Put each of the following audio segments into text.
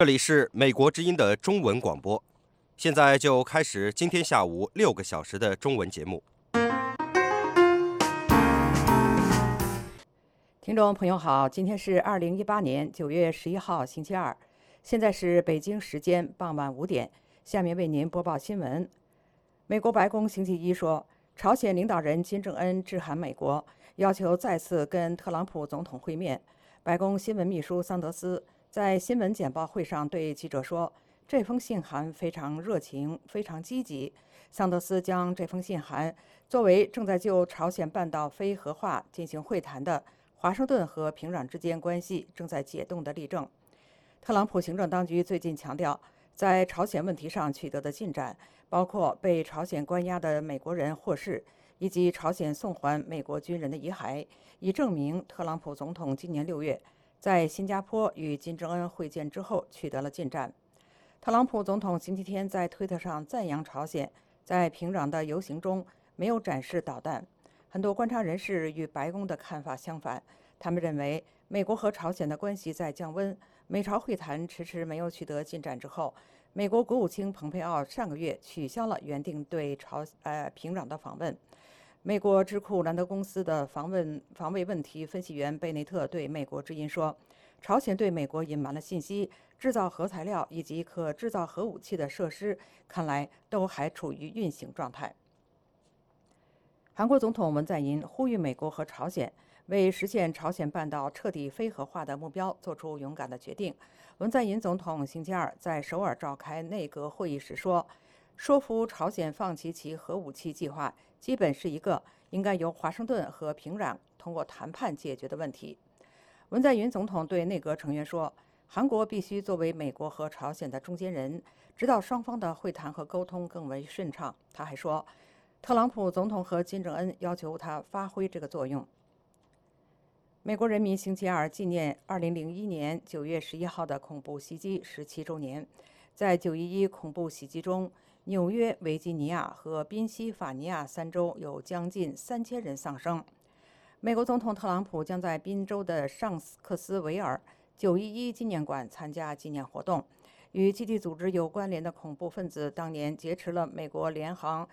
这里是美国之音的中文广播，现在就开始今天下午6个小时的中文节目。 听众朋友好，今天是2018年9月11号星期二，现在是北京时间傍晚5点，下面为您播报新闻。美国白宫星期一说，朝鲜领导人金正恩致函美国，要求再次跟特朗普总统会面。白宫新闻秘书桑德斯在新闻简报会上对记者说，这封信函非常热情，非常积极。桑德斯将这封信函作为正在就朝鲜半岛非核化进行会谈的华盛顿和平壤之间关系正在解冻的例证。特朗普行政当局最近强调，在朝鲜问题上取得的进展，包括被朝鲜关押的美国人获释，以及朝鲜送还美国军人的遗骸，以证明特朗普总统今年6月在新加坡与金正恩会见之后取得了进展。特朗普总统星期天在推特上赞扬朝鲜在平壤的游行中没有展示导弹。很多观察人士与白宫的看法相反，他们认为美国和朝鲜的关系在降温。美朝会谈迟迟没有取得进展之后，美国国务卿蓬佩奥上个月取消了原定对平壤的访问。美国智库兰德公司的防卫问题分析员贝内特对美国之音说，朝鲜对美国隐瞒了信息，制造核材料以及可制造核武器的设施看来都还处于运行状态。韩国总统文在寅呼吁美国和朝鲜为实现朝鲜半岛彻底非核化的目标做出勇敢的决定。文在寅总统星期二在首尔召开内阁会议时说，说服朝鲜放弃其核武器计划基本是一个应该由华盛顿和平壤通过谈判解决的问题。文在寅总统对内阁成员说，韩国必须作为美国和朝鲜的中间人，直到双方的会谈和沟通更为顺畅。他还说，特朗普总统和金正恩要求他发挥这个作用。美国人民星期二纪念2001年9月11号的恐怖袭击17周年。在911恐怖袭击中，纽约、维吉尼亚和宾夕法尼亚3州有将近3000人丧生。美国总统特朗普将在宾州的尚克斯维尔911纪念馆参加纪念活动。与基地组织有关联的恐怖分子当年劫持了美国联航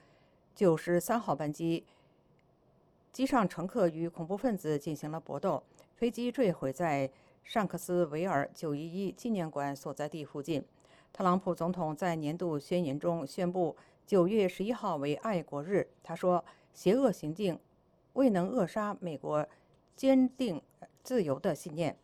93号班机，机上乘客与恐怖分子进行了搏斗，飞机坠毁在尚克斯维尔911纪念馆所在地附近。特朗普总统在年度宣言中宣布9月11号为爱国日。他说，邪恶行径未能扼杀美国坚定自由的信念。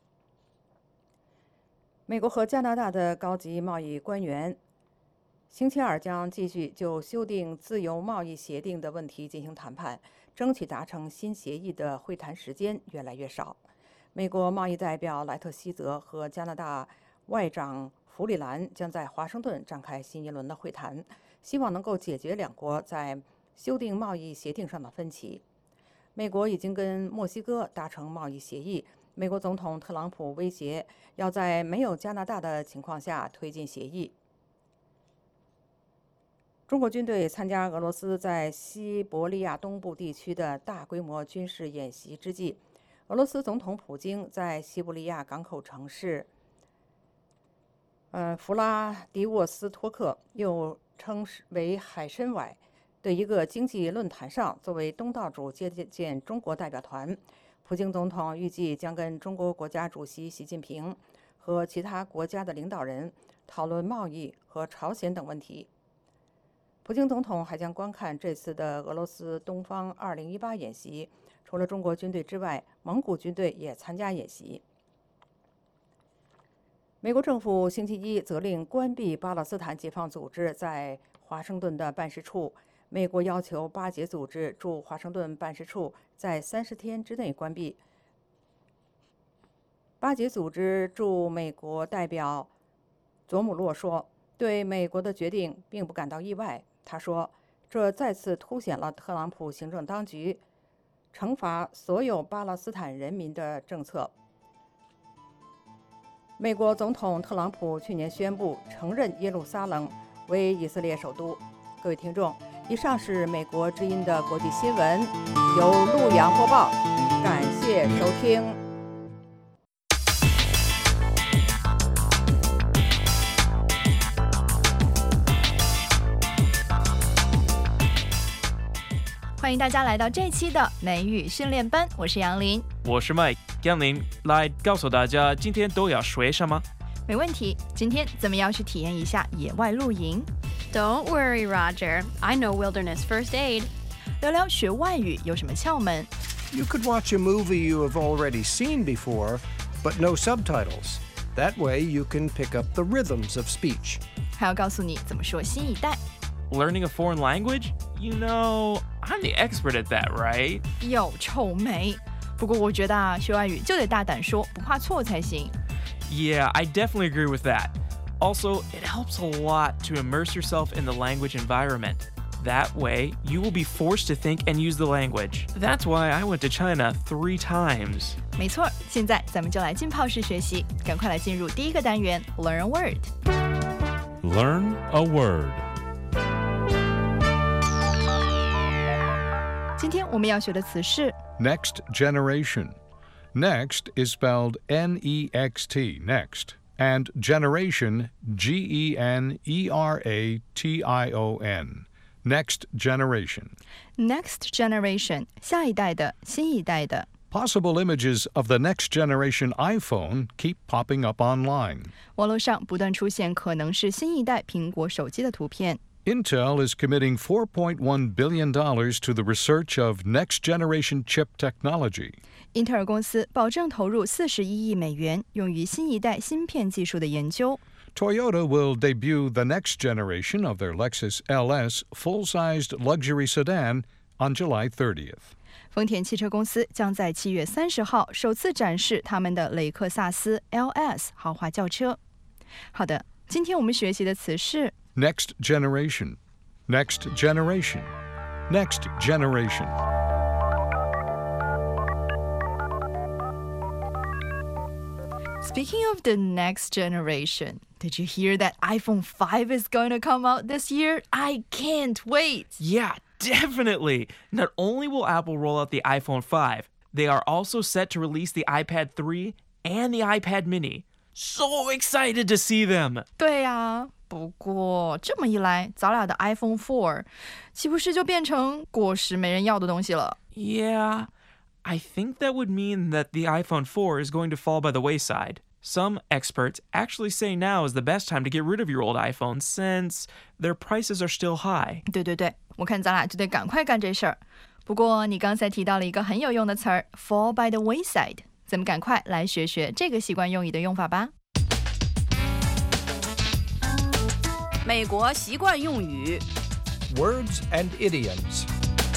美国和加拿大的高级贸易官员星期二将继续就修订自由贸易协定的问题进行谈判，争取达成新协议的会谈时间越来越少。美国贸易代表莱特希泽和加拿大外长弗里兰将在华盛顿展开新一轮的会谈，希望能够解决两国在修订贸易协定上的分歧。美国已经跟墨西哥达成贸易协议，美国总统特朗普威胁要在没有加拿大的情况下推进协议。中国军队参加俄罗斯在西伯利亚东部地区的大规模军事演习之际，俄罗斯总统普京在西伯利亚港口城市弗拉迪沃斯托克，又称为海参崴的一个经济论坛上，作为东道主接见中国代表团。普京总统预计将跟中国国家主席习近平和其他国家的领导人讨论贸易和朝鲜等问题。普京总统还将观看这次的俄罗斯东方2018演习，除了中国军队之外，蒙古军队也参加演习。美国政府星期一责令关闭巴勒斯坦解放组织在华盛顿的办事处。美国要求巴解组织驻华盛顿办事处在30天之内关闭。巴解组织驻美国代表佐姆洛说，对美国的决定并不感到意外。他说，这再次凸显了特朗普行政当局惩罚所有巴勒斯坦人民的政策。美国总统特朗普去年宣布承认耶路撒冷为以色列首都。各位听众，以上是美国之音的国际新闻，由陆洋播报，感谢收听。 欢迎大家来到这期的美语训练班，我是杨林， 我是 Mike。杨林来告诉大家，今天都要学什么？ 没问题。今天咱们要去体验一下野外露营。 Don't worry, Roger. I know wilderness first aid. 聊聊学外语有什么窍门。 You could watch a movie you have already seen before, but no subtitles. That way you can pick up the rhythms of speech. 还要告诉你怎么说新一代。 Learning a foreign language? You know, I'm the expert at that, right? 有臭美。不过我觉得学外语就得大胆说，不怕错才行。 Yeah, I definitely agree with that. Also, it helps a lot to immerse yourself in the language environment. That way, you will be forced to think and use the language. That's why I went to China 3 times. 没错，现在咱们就来浸泡式学习，赶快来进入第一个单元 Learn a Word。 Learn a word. 今天我们要学的词是 Next generation. Next is spelled N-E-X-T, next, and generation, G-E-N-E-R-A-T-I-O-N. Next generation. Next generation， 下一代的，新一代的。 Possible images of the next generation iPhone keep popping up online. 网络上不断出现可能是新一代苹果手机的图片。 Intel is committing $4.1 billion to the research of next-generation chip technology. 英特尔公司保证投入41亿美元，用于新一代芯片技术的研究。 Toyota will debut the next generation of their Lexus LS full-sized luxury sedan on July 30th. 丰田汽车公司将在7月30号首次展示他们的雷克萨斯 LS 豪华轿车。好的，今天我们学习的词是 Next generation. Next generation. Next generation. Speaking of the next generation, did you hear that iPhone 5 is going to come out this year? I can't wait. Yeah, definitely. Not only will Apple roll out the iPhone 5, they are also set to release the iPad 3 and the iPad mini. So excited to see them. 对呀，不过这么一来，咱俩的 iPhone 4岂不是就变成过时没人要的东西了？ Yeah, I think that would mean that the iPhone 4 is going to fall by the wayside. Some experts actually say now is the best time to get rid of your old iPhone since their prices are still high. 对，我看咱俩就得赶快干这事儿。不过你刚才提到了一个很有用的词儿 fall by the wayside， 咱们赶快来学学这个习惯用语的用法吧。 美国习惯用语 Words and idioms.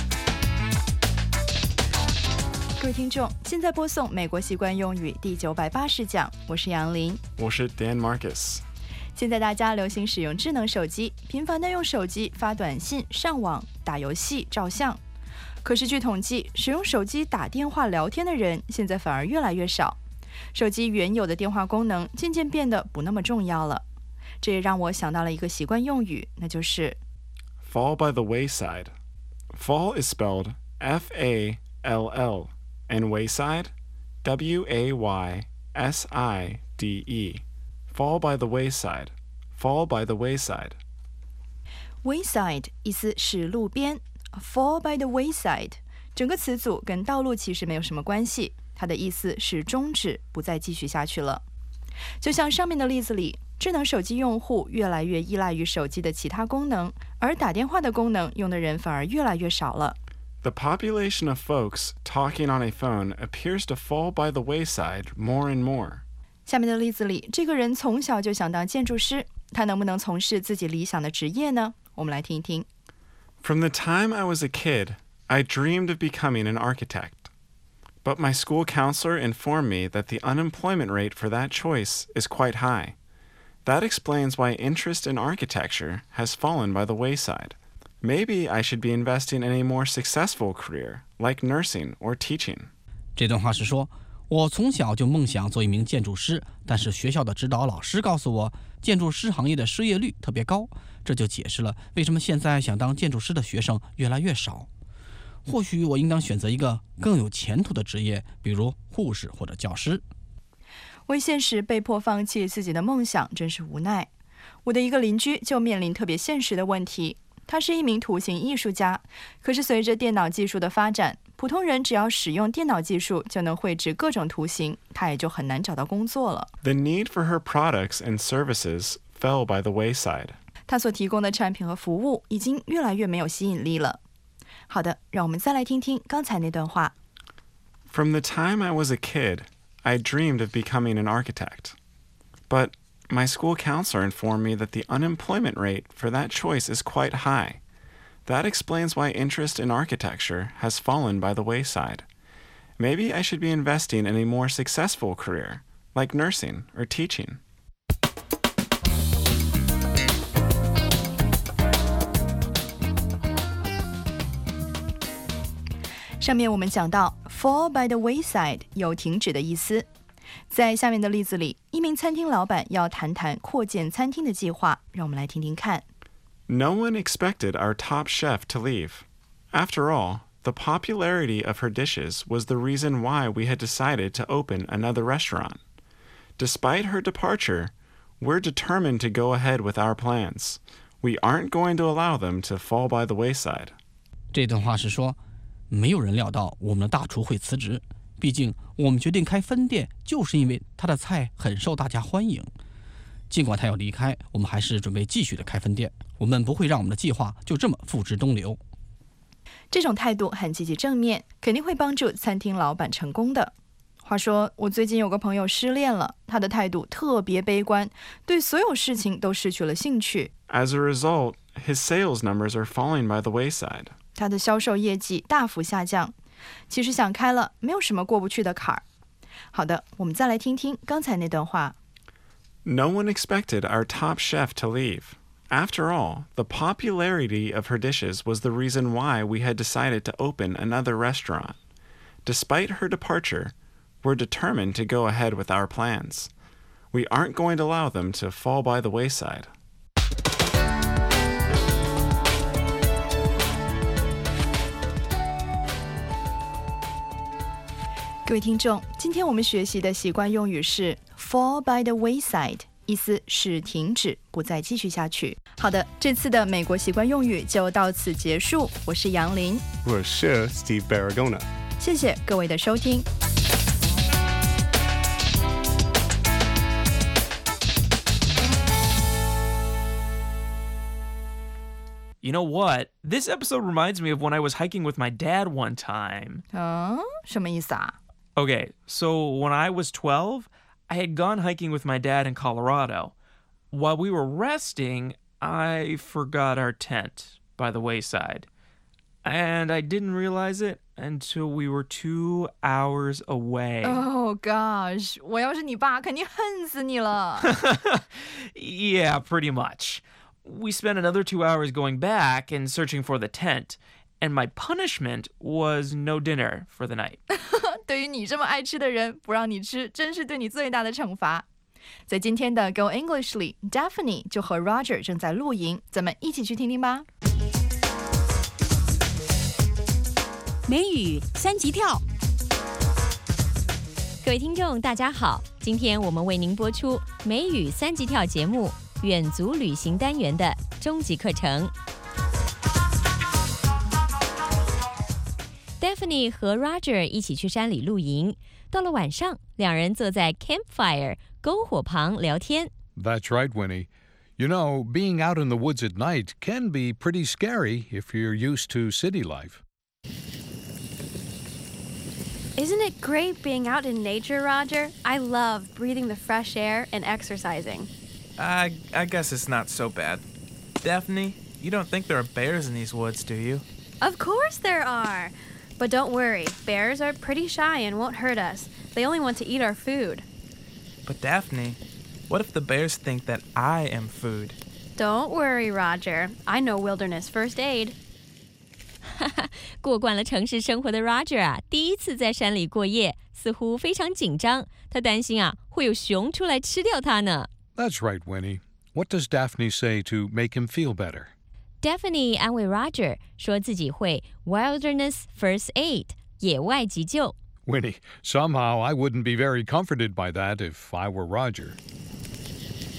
各位听众，现在播送美国习惯用语第980讲，我是杨林， 我是 Dan Marcus。 现在大家流行使用智能手机，频繁地用手机发短信、上网、打游戏、照相。可是据统计，使用手机打电话聊天的人现在反而越来越少，手机原有的电话功能渐渐变得不那么重要了。这也让我想到了一个习惯用语，那就是 Fall by the wayside. Fall is spelled F-A-L-L, and wayside, W-A-Y-S-I-D-E. Fall by the wayside. Fall by the wayside. wayside 意思是路边 fall by the wayside 整个词组跟道路其实没有什么关系，它的意思是终止，不再继续下去了。就像上面的例子里，智能手机用户越来越依赖于手机的其他功能，而打电话的功能用的人反而越来越少了。 The population of folks talking on a phone appears to fall by the wayside more and more. 下面的例子里，这个人从小就想当建筑师，他能不能从事自己理想的职业呢？我们来听一听。 From the time I was a kid, I dreamed of becoming an architect. But my school counselor informed me that the unemployment rate for that choice is quite high. That explains why interest in architecture has fallen by the wayside. Maybe I should be investing in a more successful career, like nursing or teaching. 这段话是说，我从小就梦想做一名建筑师，但是学校的指导老师告诉我，建筑师行业的失业率特别高，这就解释了为什么现在想当建筑师的学生越来越少。或许我应当选择一个更有前途的职业，比如护士或者教师。 为现实被迫放弃自己的梦想，真是无奈。我的一个邻居就面临特别现实的问题， 他是一名图形艺术家。可是随着电脑技术的发展，普通人只要使用电脑技术就能绘制各种图形，他也就很难找到工作了。 The need for her products and services fell by the wayside. 他所提供的产品和服务已经越来越没有吸引力了。好的，让我们再来听听刚才那段话。 From the time I was a kid, I dreamed of becoming an architect. But my school counselor informed me that the unemployment rate for that choice is quite high. That explains why interest in architecture has fallen by the wayside. Maybe I should be investing in a more successful career, like nursing or teaching. 上面我们讲到 fall by the wayside 有停止的意思。在下面的例子里，一名餐厅老板要谈谈扩建餐厅的计划，让我们来听听看。 No one expected our top chef to leave. After all, the popularity of her dishes was the reason why we had decided to open another restaurant. Despite her departure, we're determined to go ahead with our plans. We aren't going to allow them to fall by the wayside. 这段话是说，没有人料到我们的大厨会辞职，毕竟我们决定开分店，就是因为他的菜很受大家欢迎。尽管他要离开，我们还是准备继续的开分店。我们不会让我们的计划就这么付之东流。 这种态度很积极正面，肯定会帮助餐厅老板成功的。话说，我最近有个朋友失恋了，他的态度特别悲观，对所有事情都失去了兴趣。 As a result, his sales numbers are falling by the wayside. 他的销售业绩大幅下降。其实想开了，没有什么过不去的坎儿。好的，我们再来听听刚才那段话。 No one expected our top chef to leave. After all, the popularity of her dishes was the reason why we had decided to open another restaurant. Despite her departure, we're determined to go ahead with our plans. We aren't going to allow them to fall by the wayside. 各位听众，今天我们学习的习惯用语是 fall by the wayside， 意思是停止，不再继续下去。好的，这次的美国习惯用语就到此结束。我是杨林， 我是 Steve Baragona。 谢谢各位的收听。 You know what? This episode reminds me of when I was hiking with my dad one time. 什么意思啊？ Okay, so when I was 12, I had gone hiking with my dad in Colorado. While we were resting, I forgot our tent by the wayside. And I didn't realize it until we were 2 hours away. Oh gosh, 我要是你爸，肯定恨死你了。 Yeah, pretty much. We spent another 2 hours going back and searching for the tent, and my punishment was no dinner for the night. 对于你这么爱吃的人，不让你吃，真是对你最大的惩罚。在今天的 Go English 里 ，Daphne 就和 Roger 正在露营，咱们一起去听听吧。 美语3级跳， 各位听众，大家好，今天我们为您播出美语3级跳节目远足旅行单元的终极课程。Daphne 和 Roger 一起去山里露营，到了晚上，两人坐在 campfire 篝火旁聊天。 That's right, Winnie. You know, being out in the woods at night can be pretty scary if you're used to city life. Isn't it great being out in nature, Roger? I love breathing the fresh air and exercising. I guess it's not so bad. Daphne, you don't think there are bears in these woods, do you? Of course there are. But don't worry, bears are pretty shy and won't hurt us. They only want to eat our food. But Daphne, what if the bears think that I am food? Don't worry, Roger. I know wilderness first aid. 过惯了城市生活的 Roger 啊，第一次在山里过夜，似乎非常紧张。他担心啊，会有熊出来吃掉他呢。 That's right, Winnie. What does Daphne say to make him feel better? Daphne 安慰 Roger 说自己会 Wilderness First Aid 野外急救。 Winnie, somehow I wouldn't be very comforted by that if I were Roger.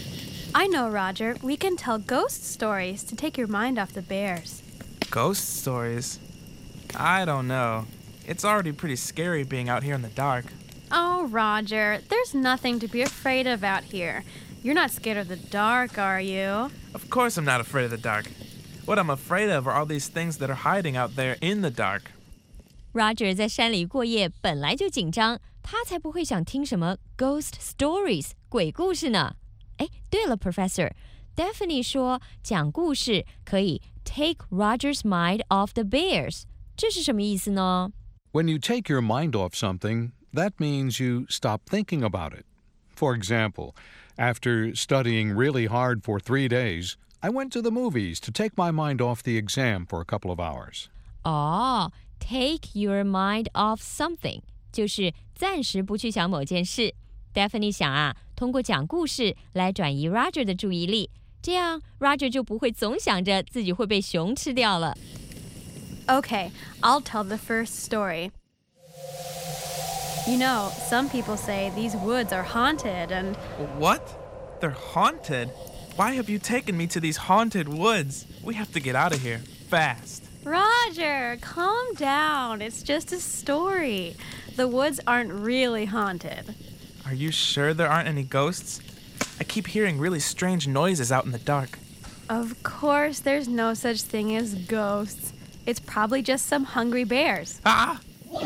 I know, Roger. We can tell ghost stories to take your mind off the bears. Ghost stories? I don't know. It's already pretty scary being out here in the dark. Oh, Roger, there's nothing to be afraid of out here. You're not scared of the dark, are you? Of course I'm not afraid of the dark. What I'm afraid of are all these things that are hiding out there in the dark. Roger 在山里过夜本来就紧张，他才不会想听什么 ghost stories 鬼故事呢。哎，对了 Professor， Daphne 说讲故事可以 take Roger's mind off the bears， 这是什么意思呢？ When you take your mind off something, that means you stop thinking about it. For example, after studying really hard for 3 days, I went to the movies to take my mind off the exam for a couple of hours. 哦，take your mind off something 就是暂时不去想某件事。Daphne 想啊，通过讲故事来转移 Roger 的注意力，这样 Roger 就不会总想着自己会被熊吃掉了。 Okay, I'll tell the first story. You know, some people say these woods are haunted and... What? They're haunted? Why have you taken me to these haunted woods? We have to get out of here, fast. Roger, calm down. It's just a story. The woods aren't really haunted. Are you sure there aren't any ghosts? I keep hearing really strange noises out in the dark. Of course, there's no such thing as ghosts. It's probably just some hungry bears. Ah!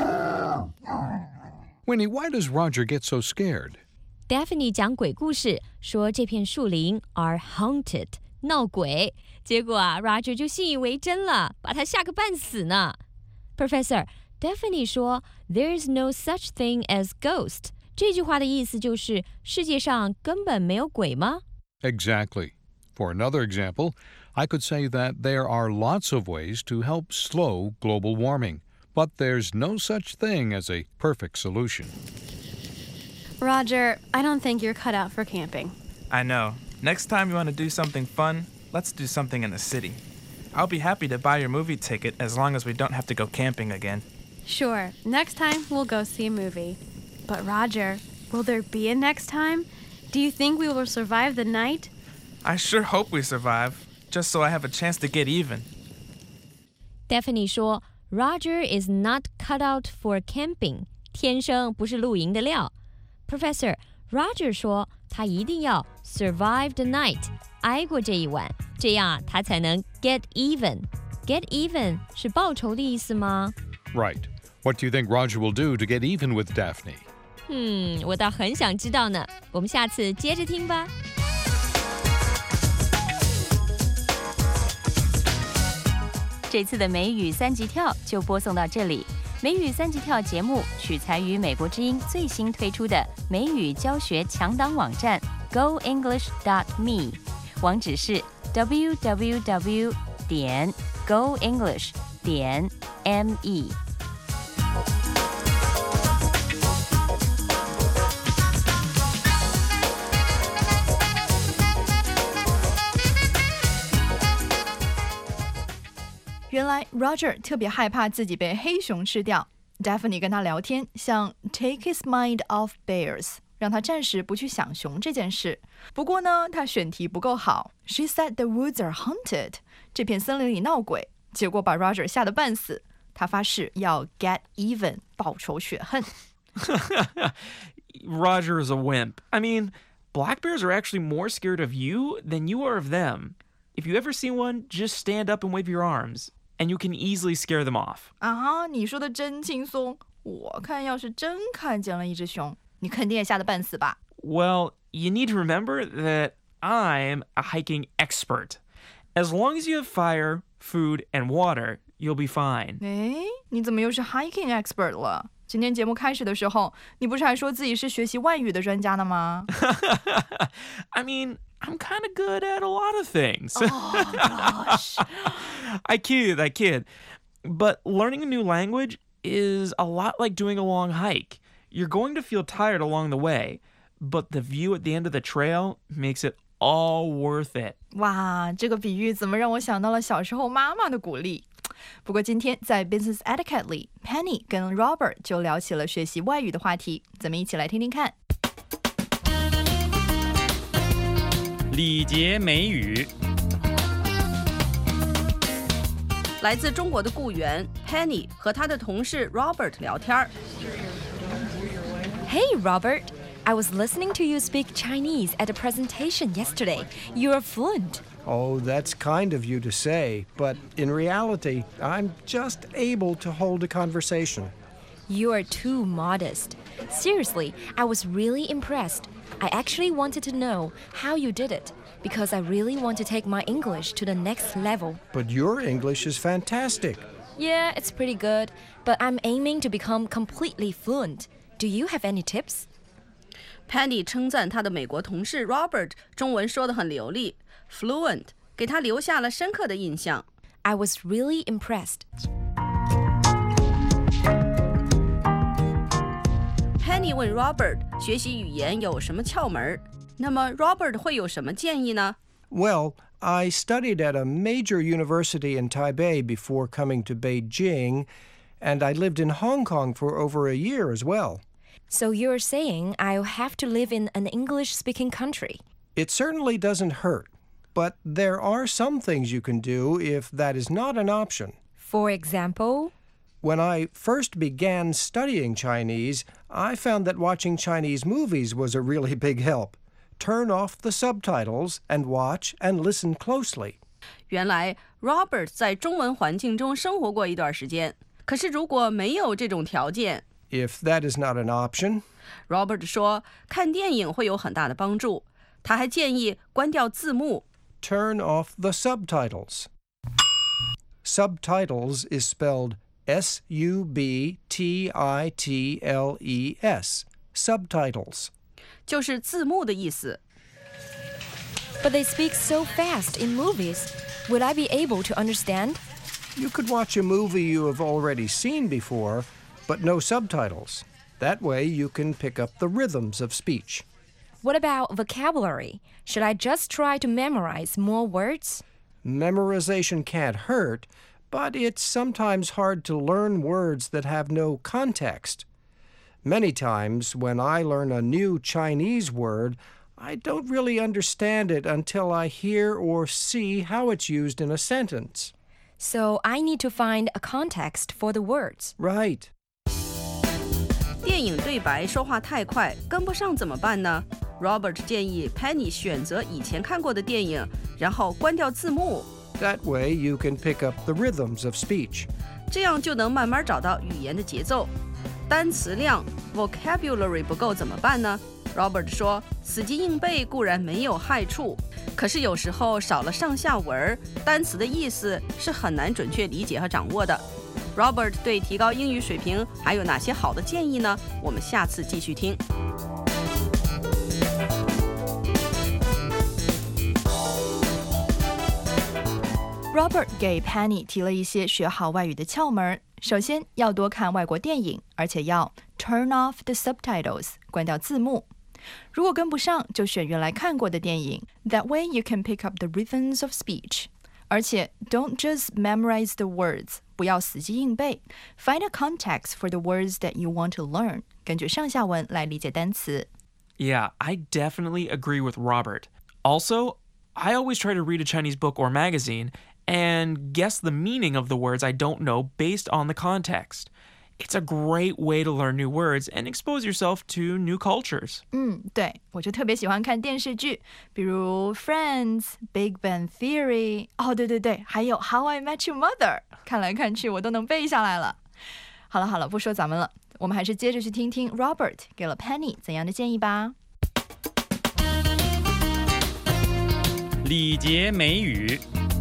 Winnie, why does Roger get so scared? Daphne 讲鬼故事，说这片树林 are haunted， 闹鬼。结果啊 ，Roger 就信以为真了，把他吓个半死呢。Professor, Daphne 说 "There's no such thing as ghost"， 这句话的意思就是世界上根本没有鬼吗？ Exactly. For another example, I could say that there are lots of ways to help slow global warming, but there's no such thing as a perfect solution. Roger, I don't think you're cut out for camping. I know. Next time you want to do something fun, let's do something in the city. I'll be happy to buy your movie ticket as long as we don't have to go camping again. Sure, next time we'll go see a movie. But Roger, will there be a next time? Do you think we will survive the night? I sure hope we survive, just so I have a chance to get even. Daphne 说 Roger is not cut out for camping， 天生不是露营的料。Professor, Roger 说他一定要 survive the night， 挨过这一晚，这样他才能 get even。Get even 是报仇的意思吗？ Right. What do you think Roger will do to get even with Daphne? 我倒很想知道呢。我们下次接着听吧。这次的美语三级跳就播送到这里。美语三级跳节目取材于美国之音最新推出的美语教学强档网站 GoEnglish.me， 网址是 www.goenglish.me。 原来 Roger 特别害怕自己被黑熊吃掉。Daphne 跟他聊天，想 take his mind off bears， 让他暂时不去想熊这件事。不过呢，他选题不够好。She said the woods are haunted， 这片森林里闹鬼，结果把 Roger 吓得半死。他发誓要 get even， 报仇雪恨。 Roger is a wimp. I mean, black bears are actually more scared of you than you are of them. If you ever see one, just stand up and wave your arms.And you can easily scare them off. 啊，你说的真轻松。我看要是真看见了一只熊，你肯定也吓得半死吧？ Well, you need to remember that I'm a hiking expert. As long as you have fire, food, and water, you'll be fine. 哎，你怎么又是 hiking expert 了？今天节目开始的时候，你不是还说自己是学习外语的专家呢吗？ I mean...I'm kind of good at a lot of things. Oh, gosh. I kid. But learning a new language is a lot like doing a long hike. You're going to feel tired along the way, but the view at the end of the trail makes it all worth it. 哇，这个比喻怎么让我想到了小时候妈妈的鼓励？不过今天在 Business Etiquette 里 Penny 跟 Robert 就聊起了学习外语的话题，咱们一起来听听看。 礼节美语。 来自中国的雇员 Penny 和他的同事 Robert 聊天。 Hey, Robert. I was listening to you speak Chinese at a presentation yesterday. You are fluent. Oh, that's kind of you to say, but in reality, I'm just able to hold a conversation. You are too modest. Seriously, I was really impressed. I actually wanted to know how you did it, because I really want to take my English to the next level. But your English is fantastic. Yeah, it's pretty good, but I'm aiming to become completely fluent. Do you have any tips? Penny 称赞他的美国同事 Robert 中文说得很流利 ，fluent， 给他留下了深刻的印象。 I was really impressed. Penny 问 Robert 学习语言有什么窍门，那么 Robert 会有什么建议呢？ Well, I studied at a major university in Taipei before coming to Beijing, and I lived in Hong Kong for over a year as well. So you're saying I'll have to live in an English-speaking country? It certainly doesn't hurt, but there are some things you can do if that is not an option. For example? When I first began studying Chinese, I found that watching Chinese movies was a really big help. Turn off the subtitles and watch and listen closely. 原来 Robert 在中文环境中生活过一段时间，可是如果没有这种条件 If that is not an option, Robert 说看电影会有很大的帮助，他还建议关掉字幕 turn off the subtitles. Subtitles is spelled S-U-B-T-I-T-L-E-S. Subtitles. 就是字幕的意思。 But they speak so fast in movies. Would I be able to understand? You could watch a movie you have already seen before, but no subtitles. That way you can pick up the rhythms of speech. What about vocabulary? Should I just try to memorize more words? Memorization can't hurt, but it's sometimes hard to learn words that have no context. Many times when I learn a new Chinese word, I don't really understand it until I hear or see how it's used in a sentence. So I need to find a context for the words. Right. 电影对白说话太快，跟不上怎么办呢？ Robert 建议 Penny 选择以前看过的电影，然后关掉字幕。 That way you can pick up the rhythms of speech. 这样就能慢慢找到语言的节奏。单词量 vocabulary 不够怎么办呢？ Robert 说，死记硬背固然没有害处，可是有时候少了上下文，单词的意思是很难准确理解和掌握的。Robert 对提高英语水平还有哪些好的建议呢？我们下次继续听。 Robert 给 Penny 提了一些学好外语的窍门。首先要多看外国电影，而且要 turn off the subtitles， 关掉字幕。如果跟不上，就选原来看过的电影。That way you can pick up the rhythms of speech。而且 don't just memorize the words， 不要死记硬背。Find a context for the words that you want to learn， 根据上下文来理解单词。 Yeah, I definitely agree with Robert. Also, I always try to read a Chinese book or magazine and guess the meaning of the words I don't know based on the context. It's a great way to learn new words and expose yourself to new cultures. 对，我就特别喜欢看电视剧，比如 Friends、Big Bang Theory。哦，对，还有 How I Met Your Mother。看来看去我都能背下来了。好了，不说咱们了，我们还是接着去听听 Robert 给了 Penny 怎样的建议吧。 礼节美语。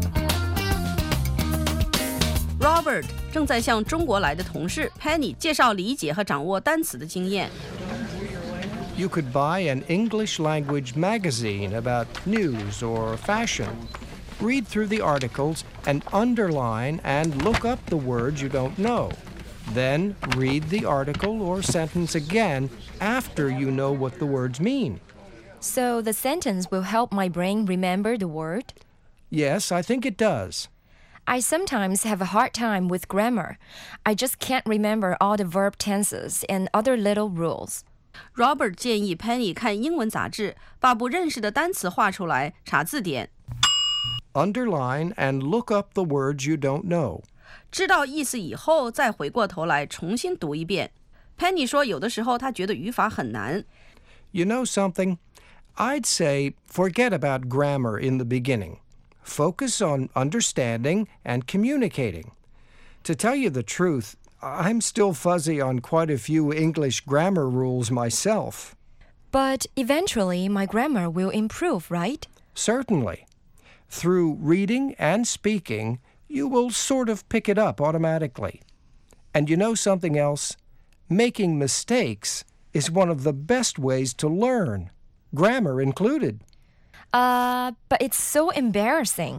Robert 正在向中国来的同事 Penny 介绍理解和掌握单词的经验。 You could buy an English language magazine about news or fashion. Read through the articles and underline and look up the words you don't know. Then read the article or sentence again after you know what the words mean. So the sentence will help my brain remember the word? Yes, I think it does. I sometimes have a hard time with grammar. I just can't remember all the verb tenses and other little rules. Robert 建议 Penny 看英文杂志，把不认识的单词画出来，查字典。 Underline and look up the words you don't know. 知道意思以后，再回过头来重新读一遍。Penny 说，有的时候她觉得语法很难。 You know something? I'd say forget about grammar in the beginning. Focus on understanding and communicating. To tell you the truth, I'm still fuzzy on quite a few English grammar rules myself. But eventually my grammar will improve, right? Certainly. Through reading and speaking, you will sort of pick it up automatically. And you know something else? Making mistakes is one of the best ways to learn, grammar included. But it's so embarrassing.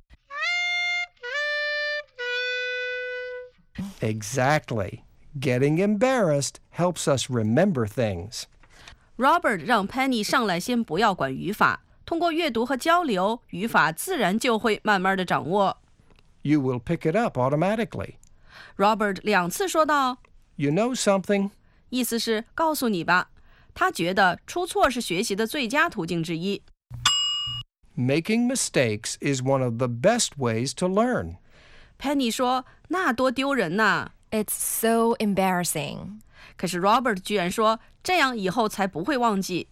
Exactly. Getting embarrassed helps us remember things. Robert 让 Penny 上来先不要管语法，通过阅读和交流，语法自然就会慢慢的掌握。 You will pick it up automatically. Robert 2次说道 You know something? 意思是告诉你吧。他觉得出错是学习的最佳途径之一。 Making mistakes is one of the best ways to learn. Penny 说那多丢人呐。 It's so embarrassing. 可是 Robert 居然说这样以后才不会忘记。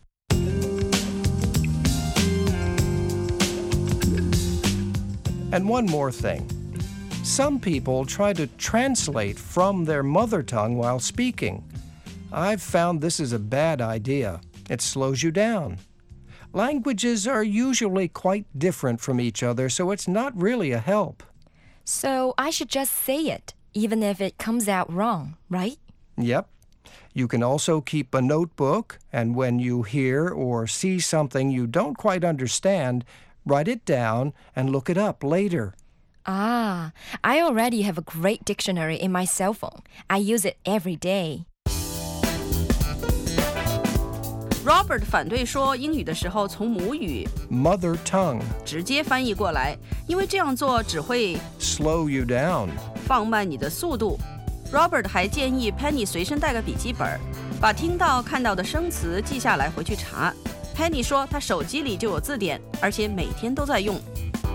And one more thing. Some people try to translate from their mother tongue while speaking. I've found this is a bad idea. It slows you down. Languages are usually quite different from each other, so it's not really a help. So I should just say it, even if it comes out wrong, right? Yep. You can also keep a notebook, and when you hear or see something you don't quite understand, write it down and look it up later. I already have a great dictionary in my cell phone. I use it every day. Robert 反对说英语的时候从母语 mother tongue 直接翻译过来，因为这样做只会 slow you down 放慢你的速度。Robert 还建议 Penny 随身带个笔记本，把听到看到的生词记下来回去查。Penny 说她手机里就有字典，而且每天都在用。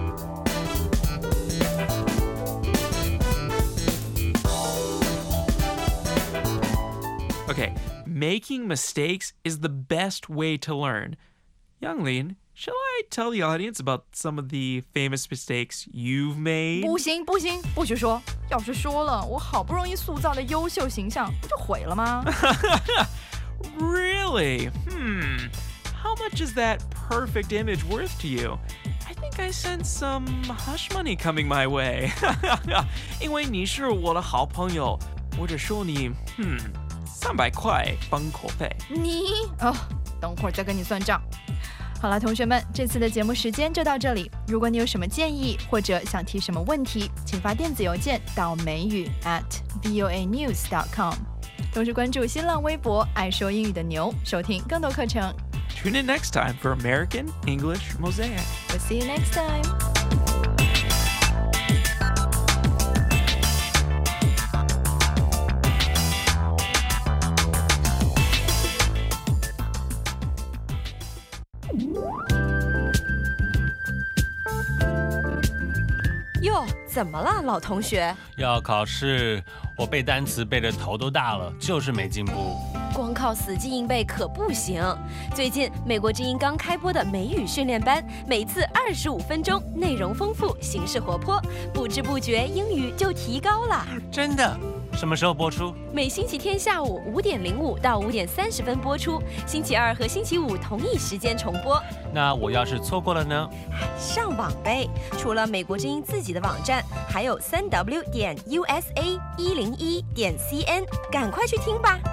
Okay, making mistakes is the best way to learn. Younglin, shall I tell the audience about some of the famous mistakes you've made? 不行，不许说。要是说了，我好不容易塑造的优秀形象不就毁了吗？ Really? How much is that perfect image worth to you? I think I sense some hush money coming my way. 因为你是我的好朋友，我只收你300块封口费。 你等会儿再跟你算账。好了，同学们，这次的节目时间就到这里。如果你有什么建议或者想提什么问题，请发电子邮件到美语@voanews.com。同时关注新浪微博爱说英语的牛，收听更多课程。 Tune in next time for American English Mosaic. We'll see you next time. 哟，怎么了，老同学？ 要考试，我背单词背得头都大了，就是没进步。 光靠死记硬背可不行。最近美国之音刚开播的美语训练班，每次25分钟，内容丰富，形式活泼，不知不觉英语就提高了。 真的？什么时候播出？ 每星期天下午5点05到5点30分播出，星期二和星期五同一时间重播。 那我要是错过了呢？ 上网呗，除了美国之音自己的网站，还有3w.usa101.cn，赶快去听吧。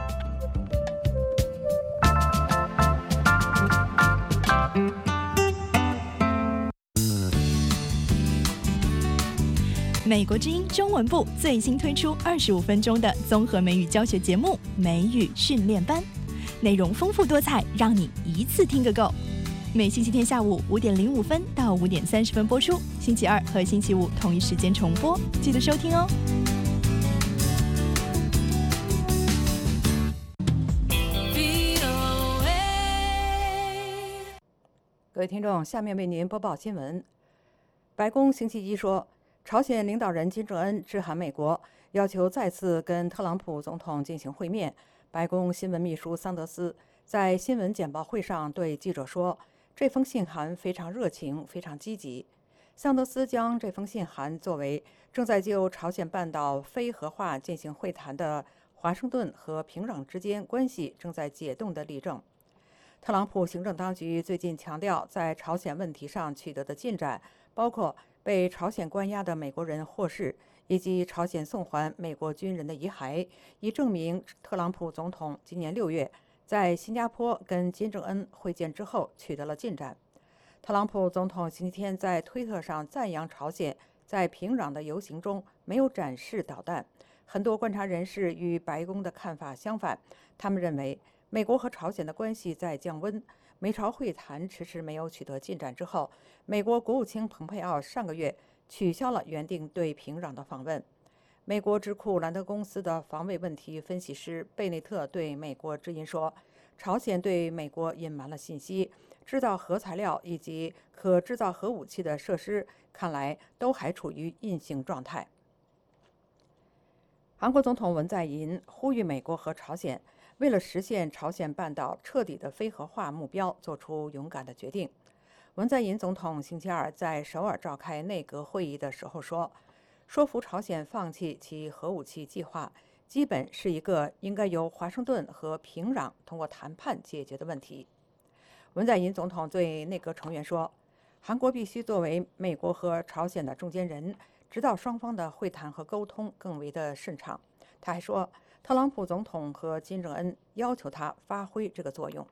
美国之音中文部最新推出25分钟的综合美语教学节目《美语训练班》，内容丰富多彩，让你一次听个够。每星期天下午5点05分到5点30分播出，星期二和星期五同一时间重播，记得收听哦。 各位听众，下面为您播报新闻。白宫星期一说，朝鲜领导人金正恩致函美国，要求再次跟特朗普总统进行会面。白宫新闻秘书桑德斯在新闻简报会上对记者说，这封信函非常热情，非常积极。桑德斯将这封信函作为正在就朝鲜半岛非核化进行会谈的华盛顿和平壤之间关系正在解冻的例证。特朗普行政当局最近强调，在朝鲜问题上取得的进展，包括被朝鲜关押的美国人获释，以及朝鲜送还美国军人的遗骸，以证明特朗普总统今年6月在新加坡跟金正恩会见之后取得了进展。特朗普总统星期天在推特上赞扬朝鲜在平壤的游行中没有展示导弹。很多观察人士与白宫的看法相反，他们认为美国和朝鲜的关系在降温。美朝会谈迟迟没有取得进展之后，美国国务卿蓬佩奥上个月取消了原定对平壤的访问。美国智库兰德公司的防卫问题分析师贝内特对美国之音说，朝鲜对美国隐瞒了信息，制造核材料以及可制造核武器的设施看来都还处于运行状态。韩国总统文在寅呼吁美国和朝鲜为了实现朝鲜半岛彻底的非核化目标，做出勇敢的决定。文在寅总统星期二在首尔召开内阁会议的时候说，说服朝鲜放弃其核武器计划，基本是一个应该由华盛顿和平壤通过谈判解决的问题。文在寅总统对内阁成员说，韩国必须作为美国和朝鲜的中间人，直到双方的会谈和沟通更为的顺畅。他还说，特朗普总统和金正恩要求他发挥这个作用。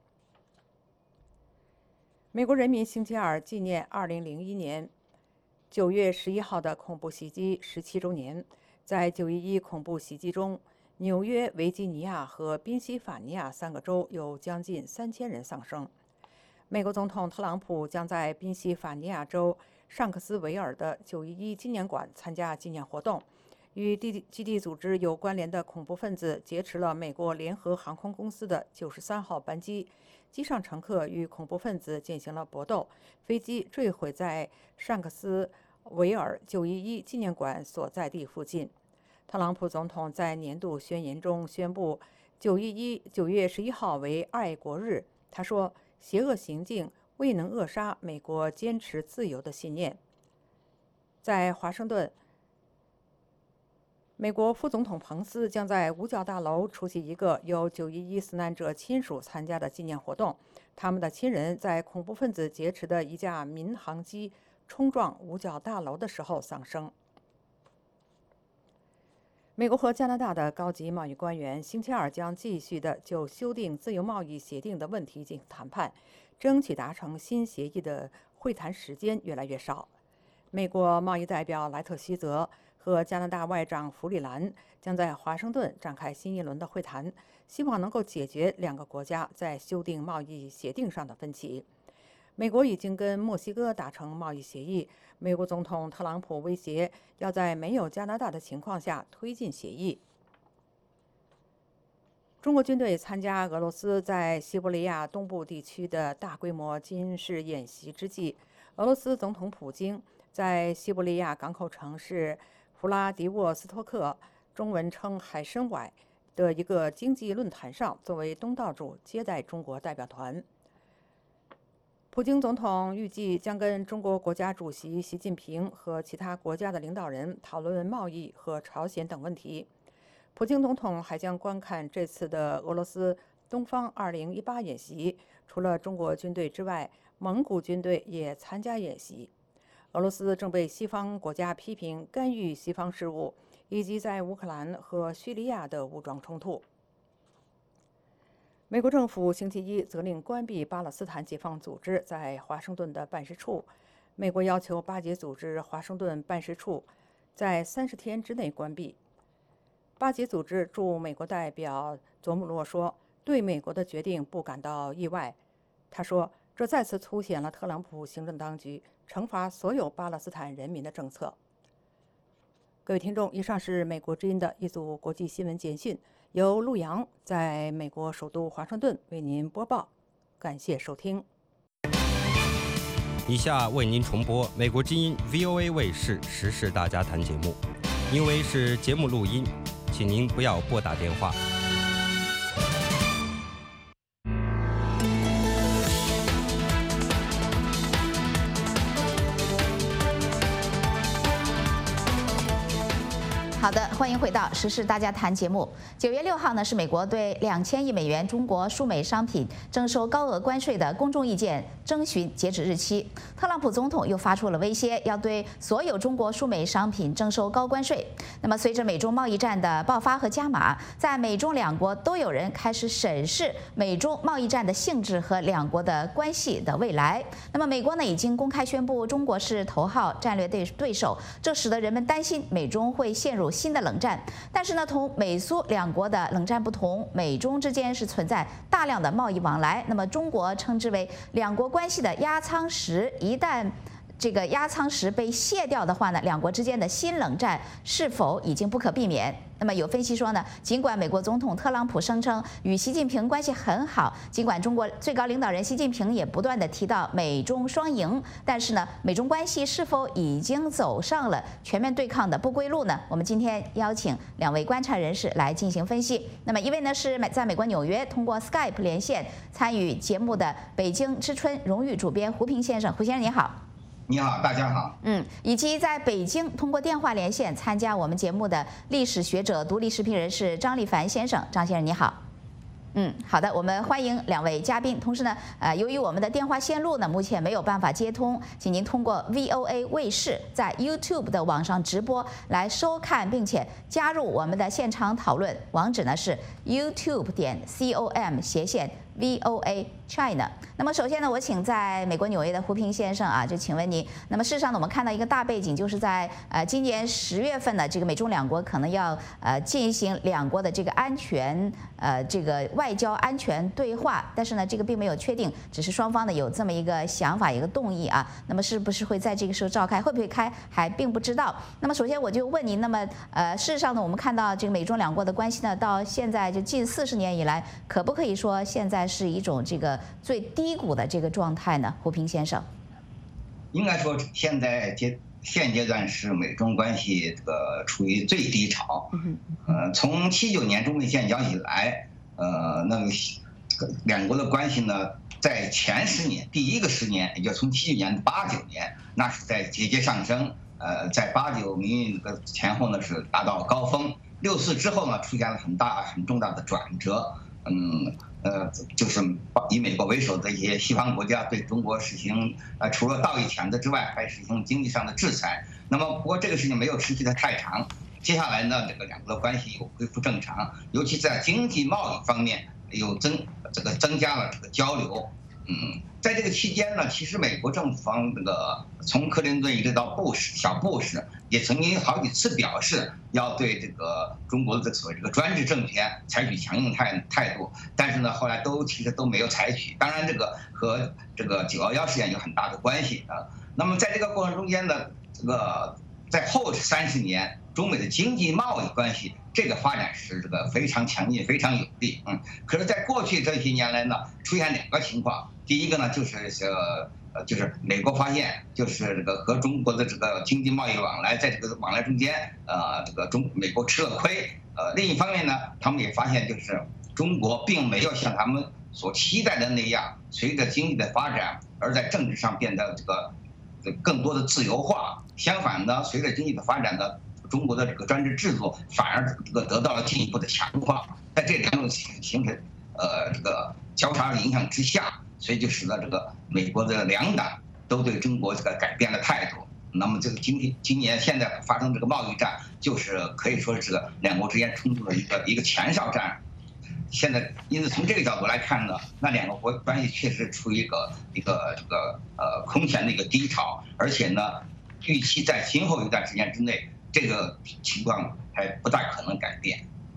美国人民星期二纪念2001年9月11号的恐怖袭击17周年。在911恐怖袭击中，纽约、维吉尼亚和宾夕法尼亚3个州有将近3000人丧生。美国总统特朗普将在宾夕法尼亚州尚克斯维尔的911纪念馆参加纪念活动。与基地组织有关联的恐怖分子劫持了美国联合航空公司的93号班机，机上乘客与恐怖分子进行了搏斗，飞机坠毁在尚克斯维尔911纪念馆所在地附近。特朗普总统在年度宣言中宣布9月11号为爱国日。他说，邪恶行径未能扼杀美国坚持自由的信念。在华盛顿，美国副总统彭斯将在五角大楼出席一个由911死难者亲属参加的纪念活动。他们的亲人在恐怖分子劫持的一架民航机冲撞五角大楼的时候丧生。美国和加拿大的高级贸易官员星期二将继续的就修订自由贸易协定的问题进行谈判，争取达成新协议的会谈时间越来越少。美国贸易代表莱特希泽和加拿大外长弗里兰将在华盛顿展开新一轮的会谈，希望能够解决两个国家在修订贸易协定上的分歧。美国已经跟墨西哥达成贸易协议，美国总统特朗普威胁要在没有加拿大的情况下推进协议。中国军队参加俄罗斯在西伯利亚东部地区的大规模军事演习之际，俄罗斯总统普京在西伯利亚港口城市弗拉迪沃斯托克（中文称海参崴）的一个经济论坛上，作为东道主接待中国代表团。普京总统预计将跟中国国家主席习近平和其他国家的领导人讨论贸易和朝鲜等问题。普京总统还将观看这次的俄罗斯东方2018演习，除了中国军队之外，蒙古军队也参加演习。俄罗斯正被西方国家批评干预西方事务，以及在乌克兰和叙利亚的武装冲突。美国政府星期一责令关闭巴勒斯坦解放组织在华盛顿的办事处。美国要求巴解组织华盛顿办事处在30天之内关闭。巴解组织驻美国代表佐姆洛说，对美国的决定不感到意外。他说，这再次凸显了特朗普行政当局惩罚所有巴勒斯坦人民的政策。各位听众，以上是美国之音的一组国际新闻简讯，由陆洋在美国首都华盛顿为您播报，感谢收听。 以下为您重播美国之音 VOA 卫视时事大家谈节目，因为是节目录音，请您不要拨打电话。 好的，欢迎回到时事大家谈节目。9月6号呢，是美国对2000亿美元中国输美商品征收高额关税的公众意见征询截止日期。特朗普总统又发出了威胁，要对所有中国输美商品征收高关税。那么，随着美中贸易战的爆发和加码，在美中两国都有人开始审视美中贸易战的性质和两国的关系的未来。那么，美国呢已经公开宣布中国是头号战略对手，这使得人们担心美中会陷入新的冷战。但是呢，同美苏两国的冷战不同，美中之间是存在大量的贸易往来。那么中国称之为两国关系的压舱石，一旦这个压舱石被卸掉的话呢，两国之间的新冷战是否已经不可避免？那么有分析说呢，尽管美国总统特朗普声称与习近平关系很好，尽管中国最高领导人习近平也不断的提到美中双赢，但是呢，美中关系是否已经走上了全面对抗的不归路呢？我们今天邀请2位观察人士来进行分析。那么一位呢是在美国纽约通过 Skype 连线参与节目的北京之春荣誉主编胡平先生，胡先生你好。 你好，大家好。 以及在北京通过电话连线参加我们节目的历史学者、独立时评人士张立凡先生，张先生你好。好的，我们欢迎2位嘉宾。同时呢，由于我们的电话线路呢目前没有办法接通，请您通过 VOA 卫视在 YouTube 的网上直播来收看，并且加入我们的现场讨论。网址呢是 youtube.com/VOA China。那么首先呢，我请在美国纽约的胡平先生啊，就请问您，那么事实上呢，我们看到一个大背景，就是在今年10月份呢，这个美中两国可能要进行两国的这个安全这个外交安全对话，但是呢，这个并没有确定，只是双方呢有这么一个想法，一个动议啊。那么是不是会在这个时候召开，会不会开，还并不知道。那么首先我就问您，那么事实上呢，我们看到这个美中两国的关系呢，到现在就近40年以来，可不可以说现在是一种这个最低谷的这个状态呢？胡平先生， 应该说现阶段是美中关系这个处于最低潮。从79年中美建交以来，那么两国的关系呢，在前10年，第一个10年，也就从79年到89年，那是在节节上升。在89民运的前后呢是达到高峰，64之后呢出现了很重大的转折。就是以美国为首的一些西方国家对中国实行除了道义谴责之外，还实行经济上的制裁。那么不过这个事情没有持续的太长，接下来呢，这个两国的关系又恢复正常，尤其在经济贸易方面又增加了这个交流。在这个期间呢，其实美国政府方这个从克林顿一直到小布什，也曾经好几次表示要对这个中国的所谓这个专制政权采取强硬态度，但是呢，后来其实都没有采取。当然，这个和这个911事件有很大的关系啊。那么在这个过程中间呢，这个在后30年，中美的经济贸易关系这个发展是这个非常强劲、非常有利。可是，在过去这些年来呢，出现2个情况。第一个呢，就是美国发现，就是这个和中国的这个经济贸易往来，在这个往来中间，这个美国吃了亏。另一方面呢，他们也发现，就是中国并没有像他们所期待的那样，随着经济的发展而在政治上变得这个更多的自由化。相反呢，随着经济的发展呢，中国的这个专制制度反而这个得到了进一步的强化。在这两种形成这个交叉的影响之下，所以就使得这个美国的两党都对中国这个改变了态度。那么这个今年现在发生这个贸易战，就是可以说是这个两国之间冲突的一个前哨战。现在因此从这个角度来看呢，那两个国关系确实处于一个空前的一个低潮，而且呢，预期在今后一段时间之内，这个情况还不大可能改变。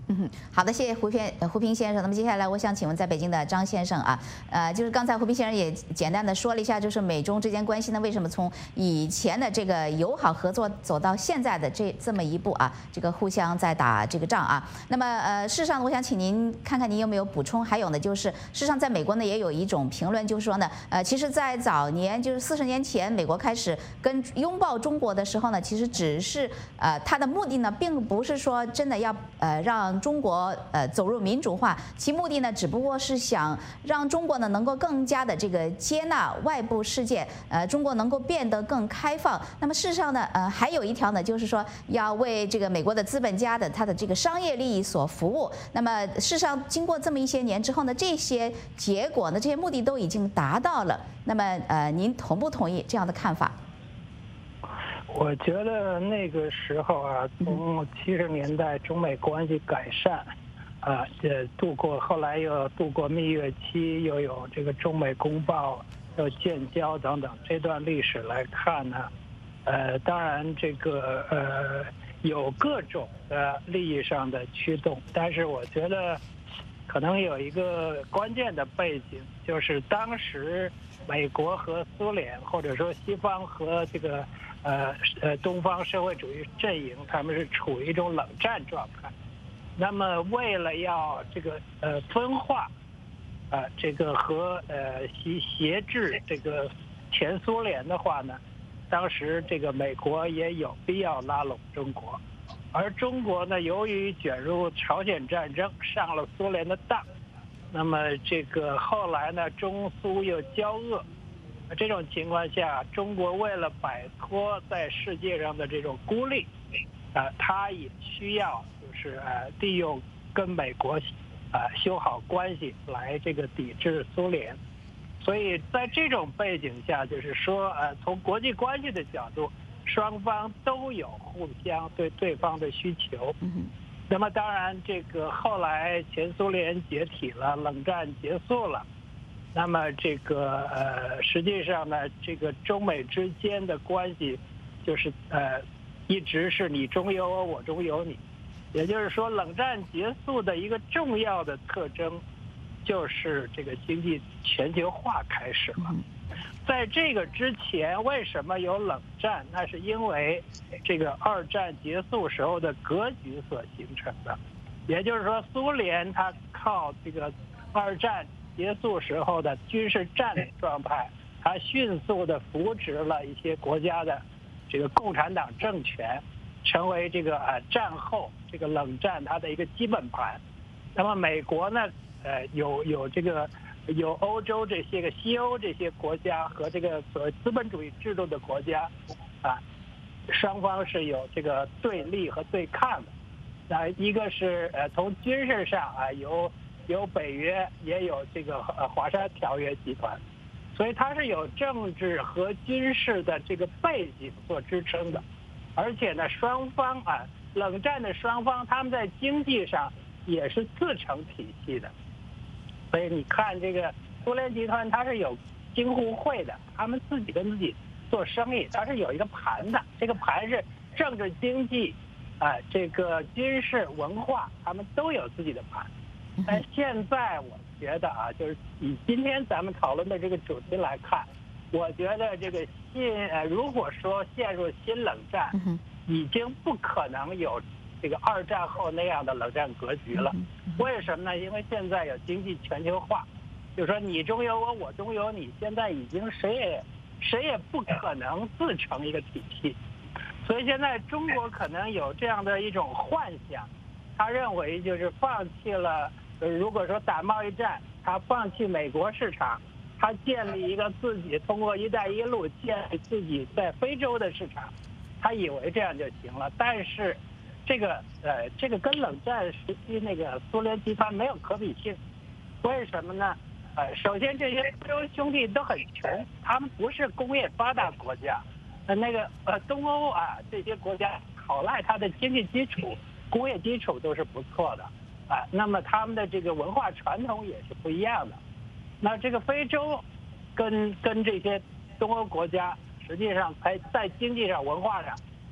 好的，谢谢胡平先生。那么接下来我想请问在北京的张先生啊，就是刚才胡平先生也简单的说了一下，就是美中之间关系呢，为什么从以前的这个友好合作走到现在的这么一步啊，这个互相在打这个仗啊。那么事实上，我想请您看看您有没有补充。还有呢，就是事实上在美国呢也有一种评论，就是说呢，其实，在早年就是40年前，美国开始拥抱中国的时候呢，其实只是它的目的呢，并不是说真的要让中国走入民主化，其目的呢只不过是想让中国呢能够更加的这个接纳外部世界，中国能够变得更开放。那么事实上呢，还有一条呢，就是说要为这个美国的资本家的他的这个商业利益所服务。那么事实上，经过这么一些年之后呢，这些结果呢，这些目的都已经达到了。那么您同不同意这样的看法？ 我觉得那个时候啊，从70年代中美关系改善，后来又度过蜜月期，又有这个中美公报，又建交等等，这段历史来看呢，当然这个有各种的利益上的驱动，但是我觉得可能有一个关键的背景，就是当时美国和苏联，或者说西方和这个东方社会主义阵营，他们是处于一种冷战状态。那么为了要这个分化这个和挟制这个前苏联的话呢，当时这个美国也有必要拉拢中国，而中国呢，由于卷入朝鲜战争，上了苏联的当，那么这个后来呢，中苏又交恶。这种情况下，中国为了摆脱在世界上的这种孤立，它也需要就是利用跟美国修好关系来这个抵制苏联。所以在这种背景下，就是说从国际关系的角度，双方都有互相对对方的需求。那么当然，这个后来前苏联解体了，冷战结束了。那么这个实际上呢，这个中美之间的关系就是一直是你中有我，我中有你。也就是说，冷战结束的一个重要的特征就是这个经济全球化开始了。在这个之前，为什么有冷战？那是因为这个二战结束时候的格局所形成的。也就是说，苏联它靠这个二战结束时候的军事战略状态，它迅速地扶植了一些国家的这个共产党政权，成为这个战后这个冷战它的一个基本盘。那么美国呢，有这个有欧洲这些个西欧这些国家和这个所谓资本主义制度的国家双方是有这个对立和对抗的。一个是从军事上有北约，也有这个华沙条约集团，所以它是有政治和军事的这个背景所支撑的。而且呢，双方冷战的双方，他们在经济上也是自成体系的。所以你看，这个苏联集团它是有京沪会的，他们自己跟自己做生意，它是有一个盘的。这个盘是政治、经济这个军事、文化，他们都有自己的盘。但现在我觉得就是以今天咱们讨论的这个主题来看，我觉得这个如果说陷入新冷战，已经不可能有这个二战后那样的冷战格局了。为什么呢？因为现在有经济全球化，就是说你中有我，我中有你，现在已经谁也不可能自成一个体系。所以现在中国可能有这样的一种幻想，他认为就是放弃了，如果说打贸易战，他放弃美国市场，他建立一个自己通过一带一路建立自己在非洲的市场，他以为这样就行了。但是这个跟冷战时期那个苏联集团没有可比性。为什么呢？首先这些非洲兄弟都很穷，他们不是工业发达国家。东欧这些国家好赖它的经济基础、工业基础都是不错的那么他们的这个文化传统也是不一样的。那这个非洲跟这些东欧国家，实际上在经济上、文化上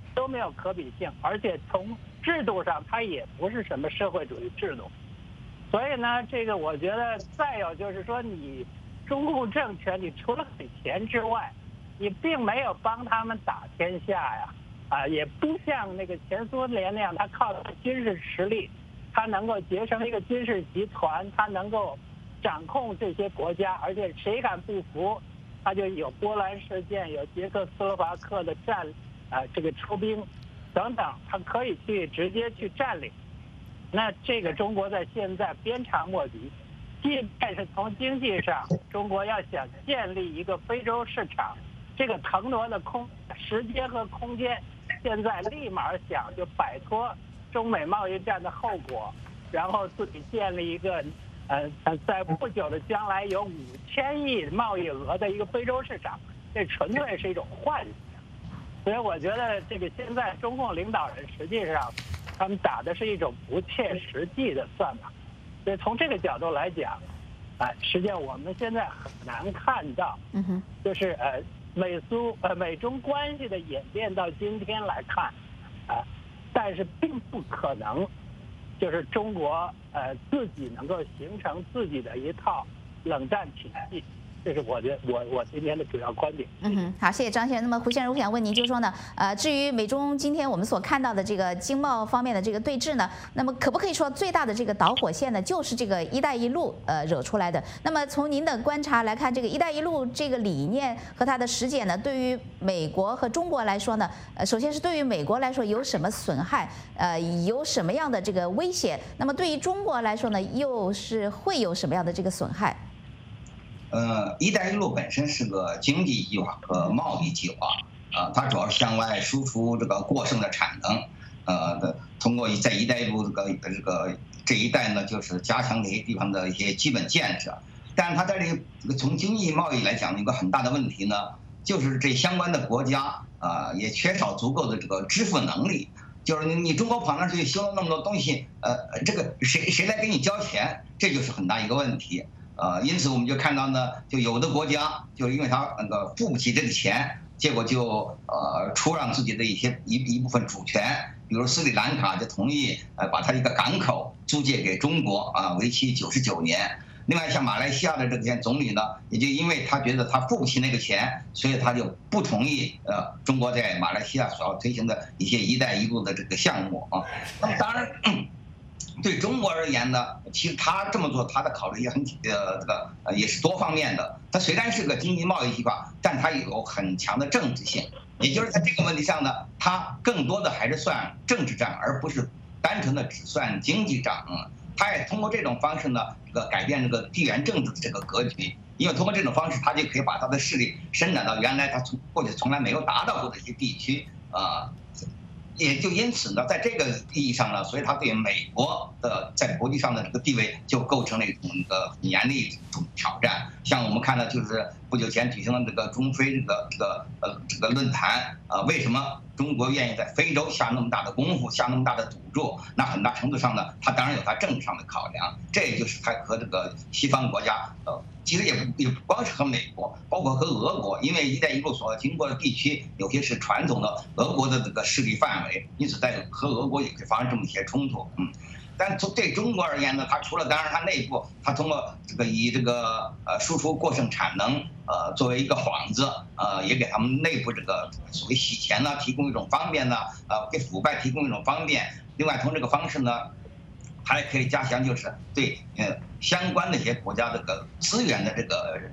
都没有可比性，而且从制度上它也不是什么社会主义制度。所以呢，这个我觉得再有就是说，你中共政权你除了给钱之外，你并没有帮他们打天下呀，也不像那个前苏联那样，他靠军事实力，他能够结成一个军事集团，他能够掌控这些国家，而且谁敢不服，他就有波兰事件，有捷克斯洛伐克的这个出兵等等，他可以直接去占领。那这个中国在现在鞭长莫及，即便是从经济上，中国要想建立一个非洲市场，这个腾挪的时间和空间，现在立马想就摆脱中美贸易战的后果，然后自己建立一个在不久的将来有5000亿贸易额的一个非洲市场，这纯粹是一种幻想。所以我觉得这个现在中共领导人实际上他们打的是一种不切实际的算法。所以从这个角度来讲，实际上我们现在很难看到，就是美中关系的演变到今天来看，但是并不可能，就是中国自己能够形成自己的一套冷战体系。这是我今天的主要观点。 好，谢谢张先生。那么胡先生，我想问您，就是说呢，至于美中今天我们所看到的这个经贸方面的这个对峙呢，那么可不可以说最大的这个导火线呢，就是这个“一带一路”惹出来的？那么从您的观察来看，这个“一带一路”这个理念和它的实践呢，对于美国和中国来说呢，首先是对于美国来说有什么损害？有什么样的这个威胁？那么对于中国来说呢，又是会有什么样的这个损害？“ 一带一路”本身是个经济计划和贸易计划，它主要是向外输出这个过剩的产能，通过在“一带一路”这一带呢，就是加强这些地方的一些基本建设。但是它在这个从经济贸易来讲，有个很大的问题呢，就是这相关的国家也缺少足够的这个支付能力。就是你中国跑那去修了那么多东西，这个谁来给你交钱？这就是很大一个问题。因此我们就看到呢，就有的国家就是因为他付不起这个钱，结果就出让自己的一部分主权，比如斯里兰卡就同意把他一个港口租借给中国为期99年。另外像马来西亚的这个总理呢，也就因为他觉得他付不起那个钱，所以他就不同意中国在马来西亚所要推行的一些“一带一路”的这个项目啊。那么当然。对中国而言呢，其实他这么做，他的考虑也很也是多方面的。它虽然是个经济贸易计划，但它有很强的政治性。也就是在这个问题上呢，它更多的还是算政治战，而不是单纯的只算经济战。它也通过这种方式呢，改变这个地缘政治的这个格局。因为通过这种方式，它就可以把它的势力伸展到原来它过去从来没有达到过的一些地区也就因此呢，在这个意义上呢，所以它对美国的在国际上的这个地位就构成了一种很严厉的一种挑战。像我们看到，就是不久前举行的这个中非这个论坛为什么中国愿意在非洲下那么大的功夫，下那么大的赌注？那很大程度上呢，它当然有它政治上的考量。这也就是它和这个西方国家其实也不光是和美国，包括和俄国，因为“一带一路”所经过的地区有些是传统的俄国的这个势力范围，因此在和俄国也可以发生这么一些冲突。但对中国而言呢，它除了当然它内部，它通过以输出过剩产能作为一个幌子，也给他们内部这个所谓洗钱呢提供一种方便呢，给腐败提供一种方便。另外，从这个方式呢，它也可以加强就是对相关的一些国家这个资源的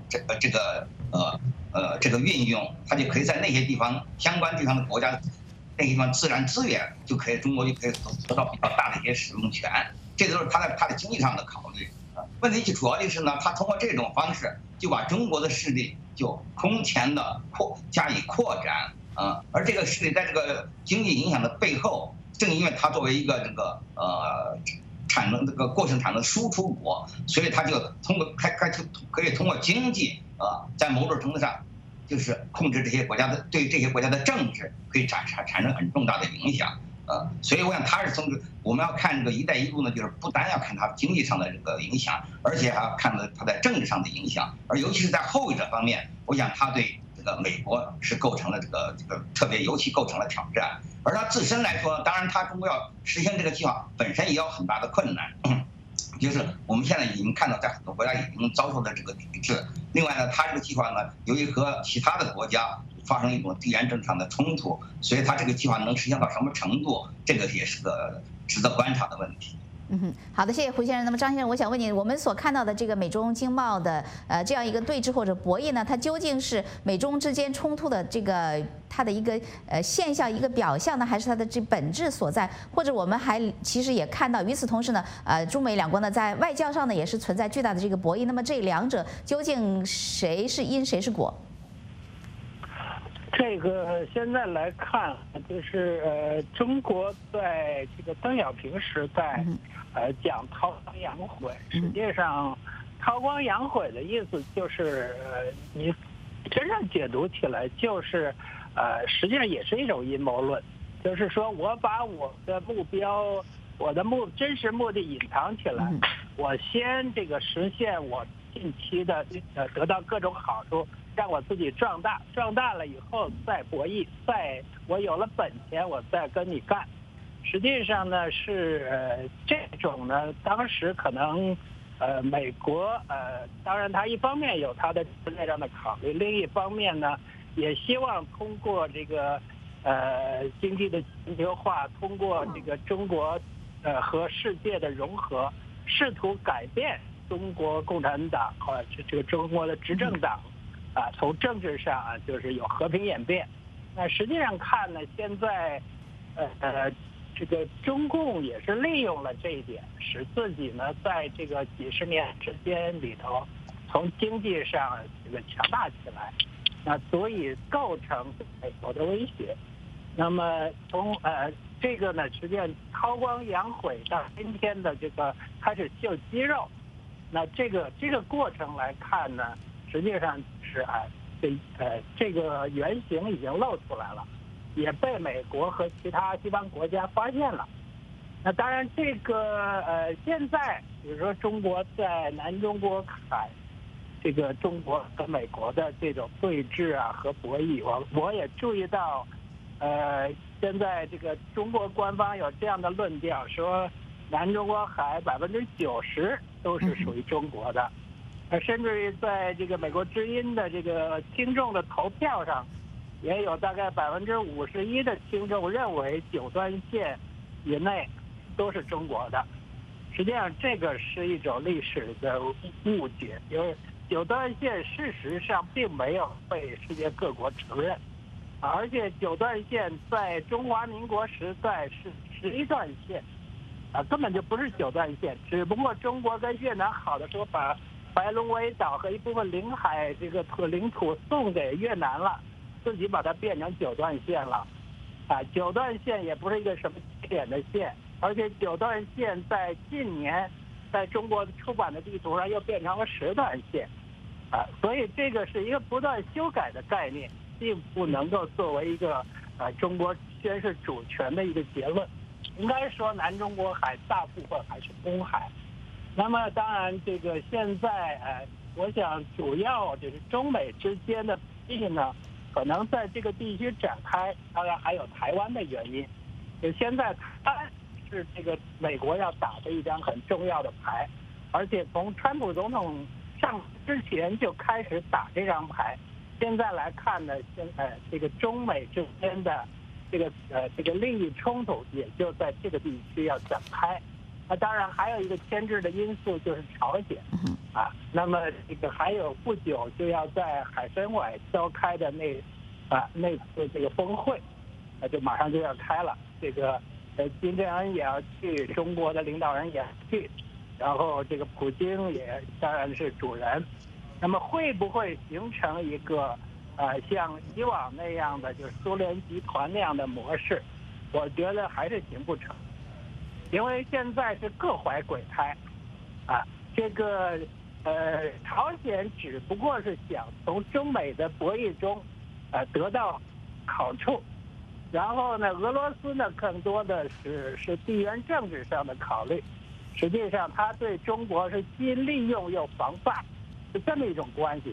这个运用，它就可以在那些地方相关地方的国家。那地方自然资源中国就可以得到比较大的一些使用权，这都是它的经济上的考虑。问题主要就是呢，它通过这种方式就把中国的势力就空前的加以扩展而这个势力在这个经济影响的背后，正因为它作为一个产能过剩产能输出国，所以它就可以通过经济在某种程度上。就是控制这些国家对这些国家的政治可以产生很重大的影响，所以我想它是我们要看这个“一带一路”呢，就是不单要看它经济上的这个影响，而且还要看它在政治上的影响，而尤其是在后者方面，我想它对这个美国是构成了这个特别尤其构成了挑战。而它自身来说，当然它中国要实行这个计划本身也有很大的困难。就是我们现在已经看到，在很多国家已经遭受了这个抵制。另外呢，它这个计划呢，由于和其他的国家发生一种地缘政治上的冲突，所以它这个计划能实现到什么程度，这个也是个值得观察的问题。 好的，谢谢胡先生。那么张先生，我想问你，我们所看到的这个美中经贸的这样一个对峙或者博弈呢，它究竟是美中之间冲突的这个它的一个现象、一个表象呢，还是它的这本质所在？或者我们还其实也看到，与此同时呢，中美两国呢在外交上呢也是存在巨大的这个博弈。那么这两者究竟谁是因谁是果？ 这个现在来看，就是中国在这个邓小平时代，讲韬光养晦，实际上韬光养晦的意思就是你真正解读起来就是实际上也是一种阴谋论，就是说我把我的目标、我的真实目的隐藏起来，我先这个实现我近期的得到各种好处。让我自己壮大，壮大了以后再博弈，再我有了本钱，我再跟你干。实际上呢是这种呢，当时可能美国当然它一方面有它的战略上的考虑，另一方面呢也希望通过这个经济的全球化，通过这个中国和世界的融合，试图改变中国共产党或者这个中国的执政党。从政治上就是有和平演变。那实际上看呢，现在这个中共也是利用了这一点，使自己呢在这个几十年之间里头，从经济上这个强大起来，那所以构成美国的威胁。那么从这个呢，实际上韬光养晦到今天的这个开始秀肌肉，那这个过程来看呢，实际上是这个原型已经露出来了，也被美国和其他西方国家发现了。那当然，这个现在比如说中国在南中国海，这个中国和美国的这种对峙和博弈，我也注意到，现在这个中国官方有这样的论调，说南中国海90%都是属于中国的。甚至于在这个美国之音的这个听众的投票上，也有大概51%的听众认为九段线以内都是中国的。实际上，这个是一种历史的误解，因为九段线事实上并没有被世界各国承认，而且九段线在中华民国时代是11段线，根本就不是九段线，只不过中国跟越南好的时候把白龙威岛和一部分领海这个领土送给越南了，自己把它变成九段线了。九段线也不是一个什么起点的线，而且九段线在近年在中国出版的地图上又变成了10段线，所以这个是一个不断修改的概念，并不能够作为一个中国宣示主权的一个结论。应该说南中国海大部分还是公海。那么当然，这个现在我想主要就是中美之间的博弈呢，可能在这个地区展开，当然还有台湾的原因。就现在台湾是这个美国要打的一张很重要的牌，而且从川普总统上之前就开始打这张牌。现在来看呢，这个中美之间的这个利益冲突也就在这个地区要展开。那当然还有一个牵制的因素就是朝鲜，那么这个还有不久就要在海参崴召开的那次这个峰会，就马上就要开了。这个金正恩也要去，中国的领导人也要去，然后这个普京也当然是主人。那么会不会形成一个像以往那样的就是苏联集团那样的模式？我觉得还是行不成。因为现在是各怀鬼胎，这个朝鲜只不过是想从中美的博弈中得到好处，然后呢，俄罗斯呢更多的是地缘政治上的考虑，实际上他对中国是既利用又防范，是这么一种关系。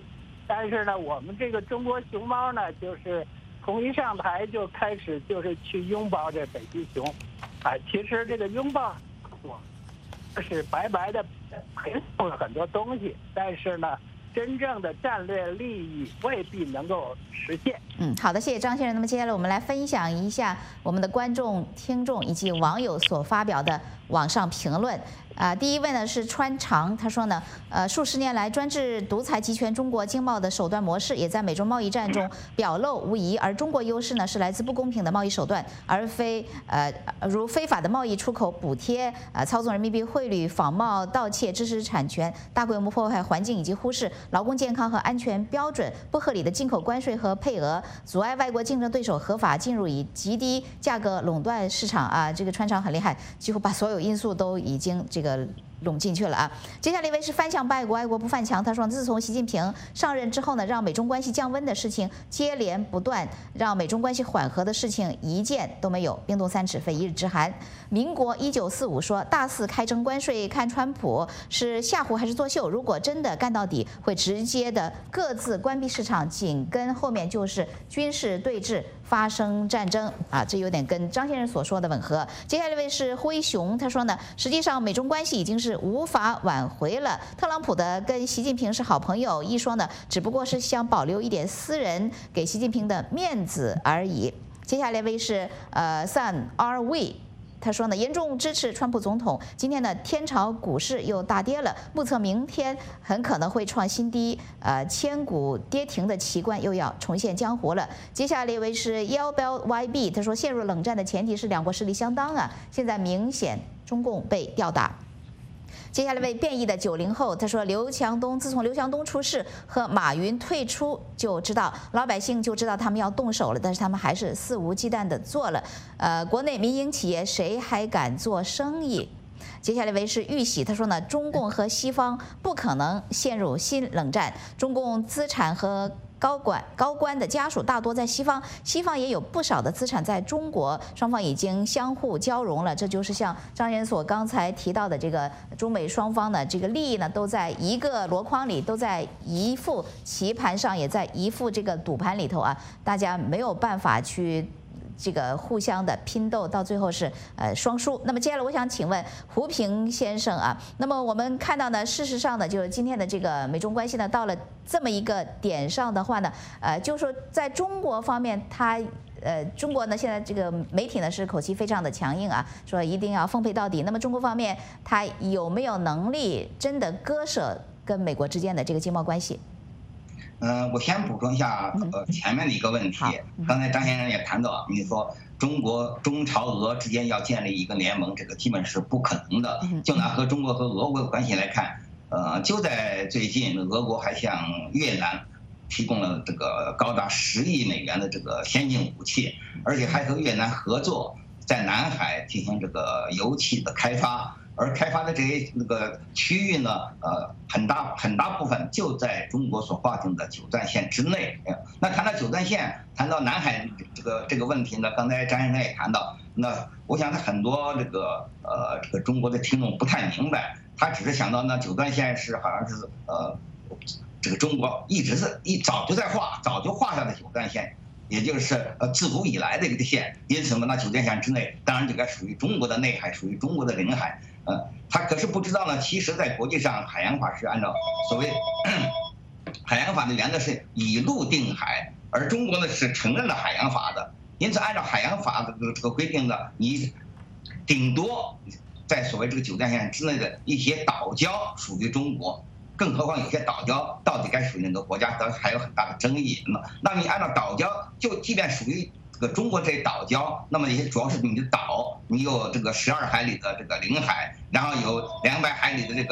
但是呢，我们这个中国熊猫呢，就是从一上台就开始就是去拥抱这北极熊，其实这个拥抱我是白白的赔送了很多东西，但是呢，真正的战略利益未必能够实现。 好的，谢谢张先生。那么接下来我们来分享一下我们的观众、听众以及网友所发表的网上评论。第一位呢是川长，他说呢，数十年来专制独裁集权中国经贸的手段模式也在美中贸易战中表露无遗，而中国优势呢是来自不公平的贸易手段，而非如非法的贸易出口补贴、操纵人民币汇率、仿冒盗窃、知识产权、大规模破坏环境以及忽视劳工健康和安全标准、不合理的进口关税和配额、阻碍外国竞争对手合法进入以极低价格垄断市场这个川长很厉害，几乎把所有因素都已经这个拢进去了接下来一位是翻向不爱国，爱国不犯强。他说，自从习近平上任之后呢，让美中关系降温的事情接连不断，让美中关系缓和的事情一件都没有。冰冻三尺，非一日之寒。民国1945说，大肆开征关税，看川普是吓唬还是作秀？如果真的干到底，会直接的各自关闭市场，紧跟后面就是军事对峙，发生战争这有点跟张先生所说的吻合。接下来一位是灰熊，他说呢，实际上美中关系已经是无法挽回了。特朗普的跟习近平是好朋友，一说呢，只不过是想保留一点私人给习近平的面子而已。接下来一位是Sun RV。他说呢，严重支持川普总统。今天呢，天朝股市又大跌了，目测明天很可能会创新低，千股跌停的奇观又要重现江湖了。接下来一位是 Yelbel YB， 他说，陷入冷战的前提是两国实力相当现在明显中共被吊打。接下来位变异的90后，他说，自从刘强东出事和马云退出，就知道老百姓就知道他们要动手了，但是他们还是肆无忌惮地做了。国内民营企业谁还敢做生意？接下来一位是玉玺，他说呢，中共和西方不可能陷入新冷战，中共资产和高官的家属大多在西方，西方也有不少的资产在中国，双方已经相互交融了。这就是像张先生所刚才提到的，这个中美双方的这个利益呢，都在一个箩筐里，都在一副棋盘上，也在一副这个赌盘里头大家没有办法去这个互相的拼斗，到最后是双输。那么接下来我想请问胡平先生那么我们看到呢，事实上呢，就是今天的这个美中关系呢，到了这么一个点上的话呢，就是说在中国方面，中国呢现在这个媒体呢是口气非常的强硬说一定要奉陪到底。那么中国方面，他有没有能力真的割舍跟美国之间的这个经贸关系？ 我先补充一下前面的一个问题。刚才张先生也谈到，你说中朝俄之间要建立一个联盟，这个基本是不可能的。就拿和中国和俄国的关系来看，就在最近，俄国还向越南提供了这个高达10亿美元的这个先进武器，而且还和越南合作，在南海进行这个油气的开发。而开发的这些区域呢，很大部分就在中国所划定的九段线之内。那谈到九段线，谈到南海这个问题呢，刚才张先生也谈到，那我想很多这个中国的听众不太明白，他只是想到那九段线是好像是这个中国早就画下的九段线。也就是自古以来的一个线，因此呢，那九段线之内当然就该属于中国的内海，属于中国的领海。他可是不知道呢，其实在国际上，海洋法是按照所谓海洋法的原则是以陆定海，而中国呢是承认了海洋法的。因此，按照海洋法的这个规定呢，你顶多在所谓这个九段线之内的一些岛礁属于中国。更何况有些岛礁到底该属于哪个国家，还有很大的争议。那你按照岛礁，就即便属于这个中国这些岛礁，那么也主要是你的岛，你有这个12海里的这个领海，然后有200海里的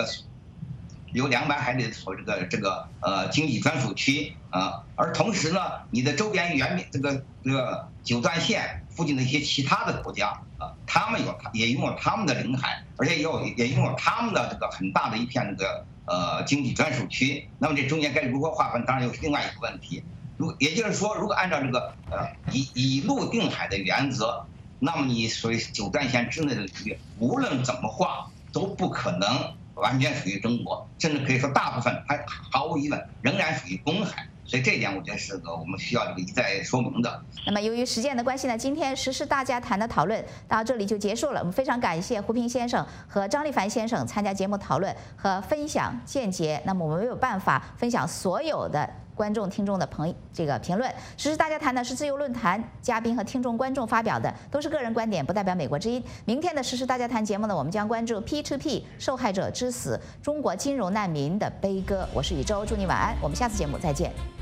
所谓这个经济专属区而同时呢，你的周边这个九段线附近的一些其他的国家他们也拥有他们的领海，而且也拥有他们的这个很大的一片这个经济专属区。那么这中间该如何划分，当然又是另外一个问题。也就是说，如果按照这个以陆定海的原则，那么你所谓九段线之内的领域，无论怎么划都不可能完全属于中国，甚至可以说大部分还毫无疑问仍然属于公海。所以这一点我觉得是个我们需要一再说明的。 那么由于时间的关系呢，今天时事大家谈的讨论到这里就结束了。我们非常感谢胡平先生和张立凡先生参加节目讨论和分享见解。那么我们没有办法分享所有的观众听众的评论。时事大家谈呢是自由论坛嘉宾和听众观众发表的，都是个人观点，不代表美国之音。明天的时事大家谈节目呢，我们将关注 P2P 受害者之死，中国金融难民的悲歌。我是宇宙，祝你晚安，我们下次节目再见。